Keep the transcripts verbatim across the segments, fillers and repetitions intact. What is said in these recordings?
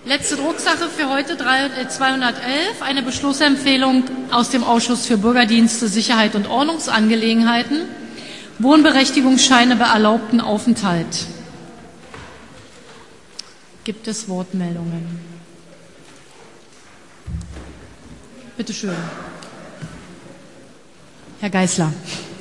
Letzte Drucksache für heute zweihundertelf, eine Beschlussempfehlung aus dem Ausschuss für Bürgerdienste, Sicherheit und Ordnungsangelegenheiten. Wohnberechtigungsscheine bei erlaubten Aufenthalt. Gibt es Wortmeldungen? Bitte schön. Herr Geisler.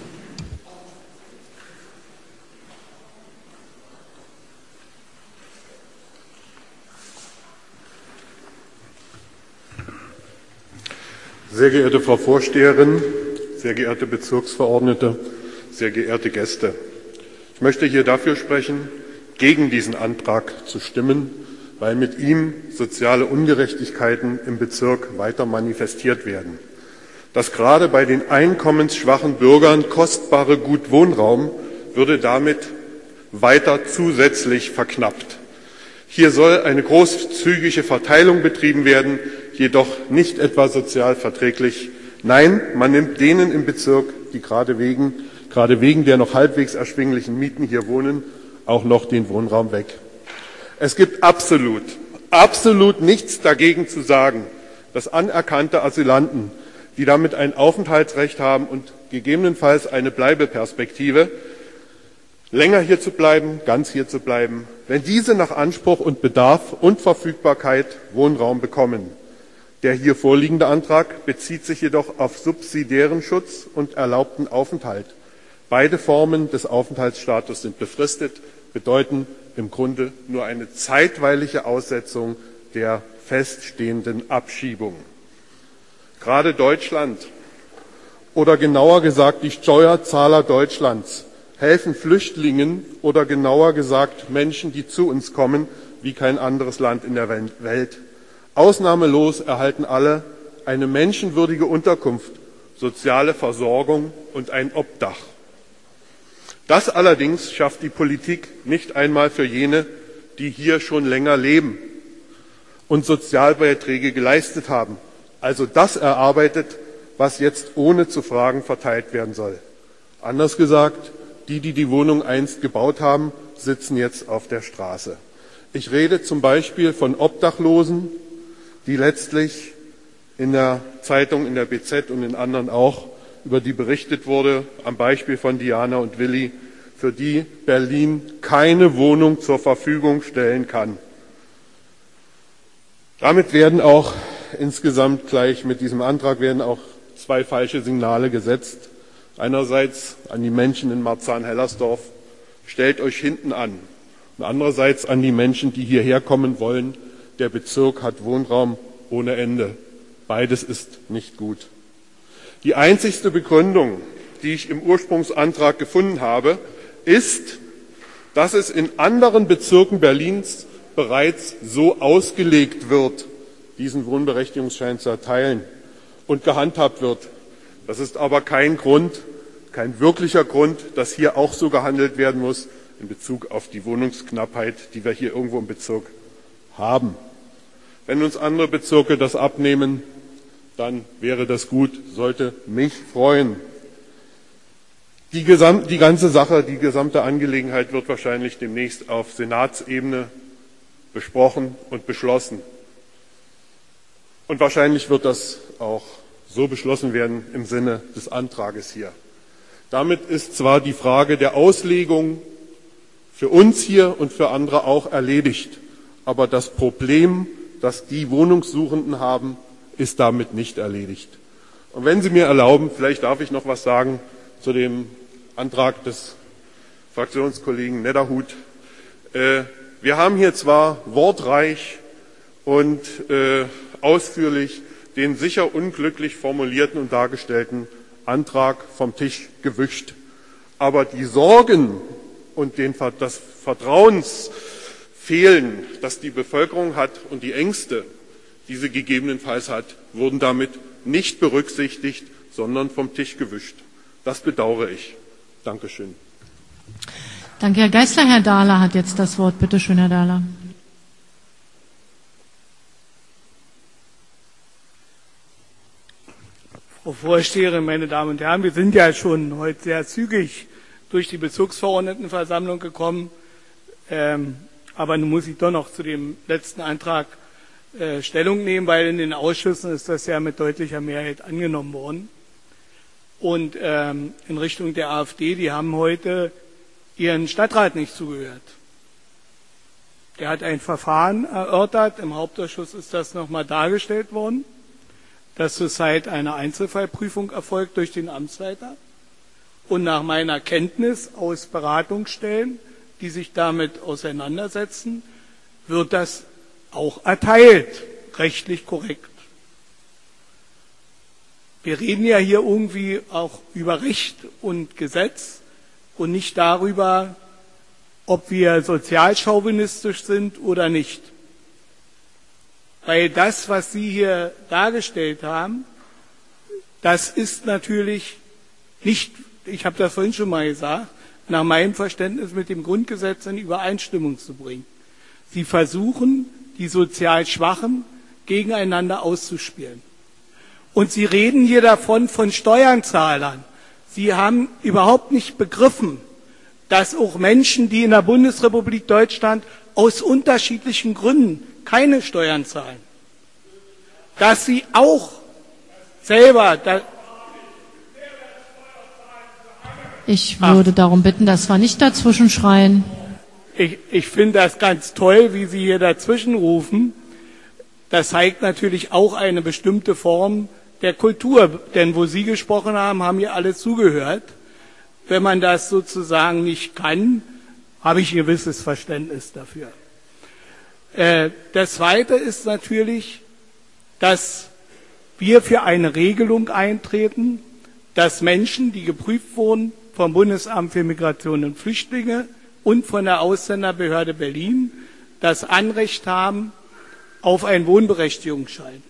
Sehr geehrte Frau Vorsteherin, sehr geehrte Bezirksverordnete, sehr geehrte Gäste! Ich möchte hier dafür sprechen, gegen diesen Antrag zu stimmen, weil mit ihm soziale Ungerechtigkeiten im Bezirk weiter manifestiert werden. Das gerade bei den einkommensschwachen Bürgern kostbare Gut Wohnraum würde damit weiter zusätzlich verknappt. Hier soll eine großzügige Verteilung betrieben werden, jedoch nicht etwa sozial verträglich. Nein, man nimmt denen im Bezirk, die gerade wegen, gerade wegen der noch halbwegs erschwinglichen Mieten hier wohnen, auch noch den Wohnraum weg. Es gibt absolut, absolut nichts dagegen zu sagen, dass anerkannte Asylanten, die damit ein Aufenthaltsrecht haben und gegebenenfalls eine Bleibeperspektive, länger hier zu bleiben, ganz hier zu bleiben, wenn diese nach Anspruch und Bedarf und Verfügbarkeit Wohnraum bekommen. Der hier vorliegende Antrag bezieht sich jedoch auf subsidiären Schutz und erlaubten Aufenthalt. Beide Formen des Aufenthaltsstatus sind befristet, bedeuten im Grunde nur eine zeitweilige Aussetzung der feststehenden Abschiebung. Gerade Deutschland oder genauer gesagt die Steuerzahler Deutschlands helfen Flüchtlingen oder genauer gesagt Menschen, die zu uns kommen, wie kein anderes Land in der Welt. Ausnahmelos erhalten alle eine menschenwürdige Unterkunft, soziale Versorgung und ein Obdach. Das allerdings schafft die Politik nicht einmal für jene, die hier schon länger leben und Sozialbeiträge geleistet haben. Also das erarbeitet, was jetzt ohne zu fragen verteilt werden soll. Anders gesagt, die, die die Wohnung einst gebaut haben, sitzen jetzt auf der Straße. Ich rede zum Beispiel von Obdachlosen, die letztlich in der Zeitung, in der B Z und in anderen auch, über die berichtet wurde, am Beispiel von Diana und Willi, für die Berlin keine Wohnung zur Verfügung stellen kann. Damit werden auch insgesamt gleich mit diesem Antrag werden auch zwei falsche Signale gesetzt. Einerseits an die Menschen in Marzahn-Hellersdorf, stellt euch hinten an. Und andererseits an die Menschen, die hierher kommen wollen, der Bezirk hat Wohnraum ohne Ende. Beides ist nicht gut. Die einzigste Begründung, die ich im Ursprungsantrag gefunden habe, ist, dass es in anderen Bezirken Berlins bereits so ausgelegt wird, diesen Wohnberechtigungsschein zu erteilen und gehandhabt wird. Das ist aber kein Grund, kein wirklicher Grund, dass hier auch so gehandelt werden muss in Bezug auf die Wohnungsknappheit, die wir hier irgendwo im Bezirk haben. Wenn uns andere Bezirke das abnehmen, dann wäre das gut, sollte mich freuen. Die, Gesam- die ganze Sache, die gesamte Angelegenheit wird wahrscheinlich demnächst auf Senatsebene besprochen und beschlossen. Und wahrscheinlich wird das auch so beschlossen werden im Sinne des Antrages hier. Damit ist zwar die Frage der Auslegung für uns hier und für andere auch erledigt, aber das Problem, das die Wohnungssuchenden haben, ist damit nicht erledigt. Und wenn Sie mir erlauben, vielleicht darf ich noch was sagen zu dem Antrag des Fraktionskollegen Nedderhut. Äh, wir haben hier zwar wortreich und äh, ausführlich den sicher unglücklich formulierten und dargestellten Antrag vom Tisch gewischt, aber die Sorgen und den, das Vertrauensfehlen, das die Bevölkerung hat und die Ängste, die sie gegebenenfalls hat, wurden damit nicht berücksichtigt, sondern vom Tisch gewischt. Das bedauere ich. Dankeschön. Danke, Herr Geisler. Herr Dahler hat jetzt das Wort. Bitte schön, Herr Dahler. Frau Vorsteherin, meine Damen und Herren, wir sind ja schon heute sehr zügig durch die Bezirksverordnetenversammlung gekommen. Ähm, aber nun muss ich doch noch zu dem letzten Antrag äh, Stellung nehmen, weil in den Ausschüssen ist das ja mit deutlicher Mehrheit angenommen worden. Und ähm, in Richtung der AfD, die haben heute ihren Stadtrat nicht zugehört. Der hat ein Verfahren erörtert, im Hauptausschuss ist das nochmal dargestellt worden, dass zurzeit eine Einzelfallprüfung erfolgt durch den Amtsleiter. Und nach meiner Kenntnis aus Beratungsstellen, die sich damit auseinandersetzen, wird das auch erteilt, rechtlich korrekt. Wir reden ja hier irgendwie auch über Recht und Gesetz und nicht darüber, ob wir sozialchauvinistisch sind oder nicht. Weil das, was Sie hier dargestellt haben, das ist natürlich nicht, ich habe das vorhin schon mal gesagt, nach meinem Verständnis mit dem Grundgesetz in Übereinstimmung zu bringen. Sie versuchen, die sozial Schwachen gegeneinander auszuspielen. Und Sie reden hier davon von Steuerzahlern. Sie haben überhaupt nicht begriffen, dass auch Menschen, die in der Bundesrepublik Deutschland aus unterschiedlichen Gründen keine Steuern zahlen, dass sie auch selber... Da ich würde Ach. darum bitten, dass wir nicht dazwischen schreien. Ich, ich finde das ganz toll, wie Sie hier dazwischen rufen. Das zeigt natürlich auch eine bestimmte Form der Kultur. Denn wo Sie gesprochen haben, haben hier alle zugehört. Wenn man das sozusagen nicht kann, habe ich ein gewisses Verständnis dafür. Äh, das Zweite ist natürlich, dass wir für eine Regelung eintreten, dass Menschen, die geprüft wurden vom Bundesamt für Migration und Flüchtlinge und von der Ausländerbehörde Berlin, das Anrecht haben auf einen Wohnberechtigungsschein.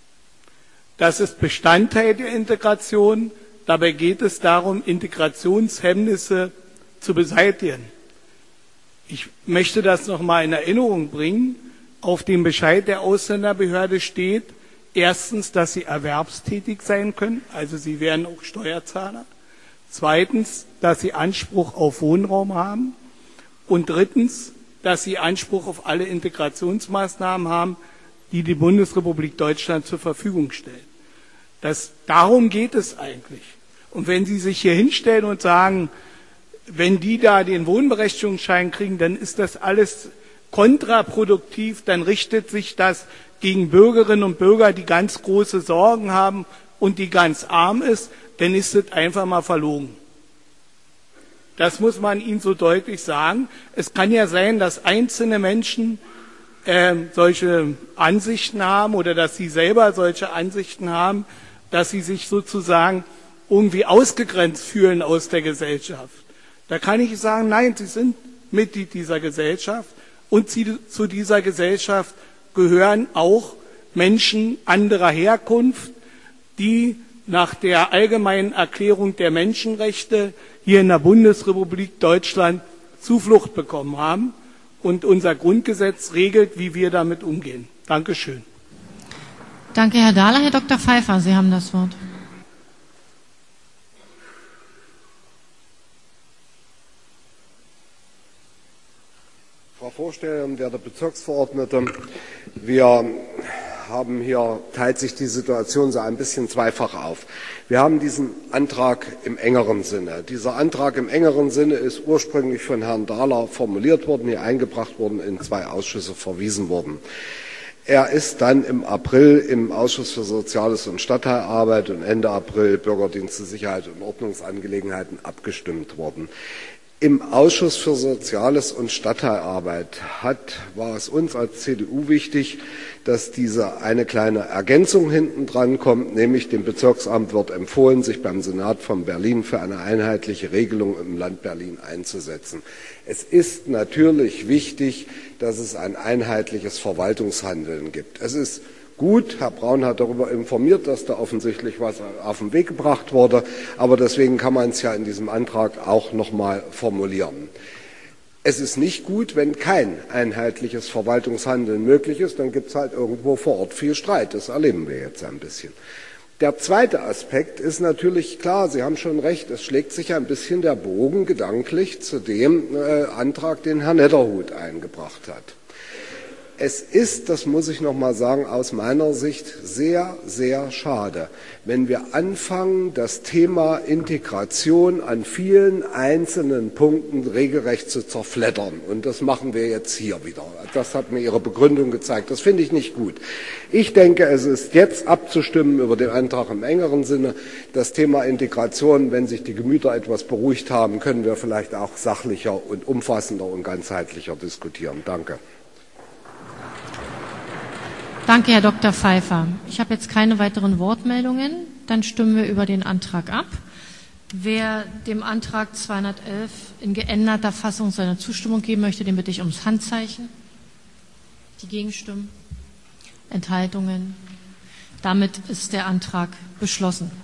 Das ist Bestandteil der Integration. Dabei geht es darum, Integrationshemmnisse zu beseitigen. Ich möchte das noch mal in Erinnerung bringen. Auf dem Bescheid der Ausländerbehörde steht erstens, dass sie erwerbstätig sein können, also sie wären auch Steuerzahler. Zweitens, dass sie Anspruch auf Wohnraum haben. Und drittens, dass sie Anspruch auf alle Integrationsmaßnahmen haben, die die Bundesrepublik Deutschland zur Verfügung stellt. Das, darum geht es eigentlich. Und wenn Sie sich hier hinstellen und sagen, wenn die da den Wohnberechtigungsschein kriegen, dann ist das alles kontraproduktiv, dann richtet sich das gegen Bürgerinnen und Bürger, die ganz große Sorgen haben und die ganz arm ist, dann ist es einfach mal verlogen. Das muss man Ihnen so deutlich sagen. Es kann ja sein, dass einzelne Menschen äh, solche Ansichten haben oder dass sie selber solche Ansichten haben, dass sie sich sozusagen irgendwie ausgegrenzt fühlen aus der Gesellschaft. Da kann ich sagen, nein, sie sind Mitglied dieser Gesellschaft und sie, zu dieser Gesellschaft gehören auch Menschen anderer Herkunft, die nach der allgemeinen Erklärung der Menschenrechte hier in der Bundesrepublik Deutschland Zuflucht bekommen haben. Und unser Grundgesetz regelt, wie wir damit umgehen. Dankeschön. Danke, Herr Dahler. Herr Doktor Pfeiffer, Sie haben das Wort. Frau Vorsteherin, werte Bezirksverordnete, wir haben hier, teilt sich die Situation so ein bisschen zweifach auf. Wir haben diesen Antrag im engeren Sinne. Dieser Antrag im engeren Sinne ist ursprünglich von Herrn Dahler formuliert worden, hier eingebracht worden, in zwei Ausschüsse verwiesen worden. Er ist dann im April im Ausschuss für Soziales und Stadtteilarbeit und Ende April Bürgerdienste, Sicherheit und Ordnungsangelegenheiten abgestimmt worden. Im Ausschuss für Soziales und Stadtteilarbeit hat, war es uns als C D U wichtig, dass diese eine kleine Ergänzung hinten dran kommt, nämlich dem Bezirksamt wird empfohlen, sich beim Senat von Berlin für eine einheitliche Regelung im Land Berlin einzusetzen. Es ist natürlich wichtig, dass es ein einheitliches Verwaltungshandeln gibt. Es ist gut, Herr Braun hat darüber informiert, dass da offensichtlich was auf den Weg gebracht wurde, aber deswegen kann man es ja in diesem Antrag auch noch mal formulieren. Es ist nicht gut, wenn kein einheitliches Verwaltungshandeln möglich ist, dann gibt es halt irgendwo vor Ort viel Streit. Das erleben wir jetzt ein bisschen. Der zweite Aspekt ist natürlich klar, Sie haben schon recht, es schlägt sich ein bisschen der Bogen gedanklich zu dem äh, Antrag, den Herr Netterhut eingebracht hat. Es ist, das muss ich noch mal sagen, aus meiner Sicht sehr, sehr schade, wenn wir anfangen, das Thema Integration an vielen einzelnen Punkten regelrecht zu zerfleddern. Und das machen wir jetzt hier wieder. Das hat mir Ihre Begründung gezeigt. Das finde ich nicht gut. Ich denke, es ist jetzt abzustimmen über den Antrag im engeren Sinne. Das Thema Integration, wenn sich die Gemüter etwas beruhigt haben, können wir vielleicht auch sachlicher und umfassender und ganzheitlicher diskutieren. Danke. Danke, Herr Doktor Pfeiffer. Ich habe jetzt keine weiteren Wortmeldungen. Dann stimmen wir über den Antrag ab. Wer dem Antrag zweihundertelf in geänderter Fassung seine Zustimmung geben möchte, den bitte ich ums Handzeichen. Die Gegenstimmen? Enthaltungen? Damit ist der Antrag beschlossen.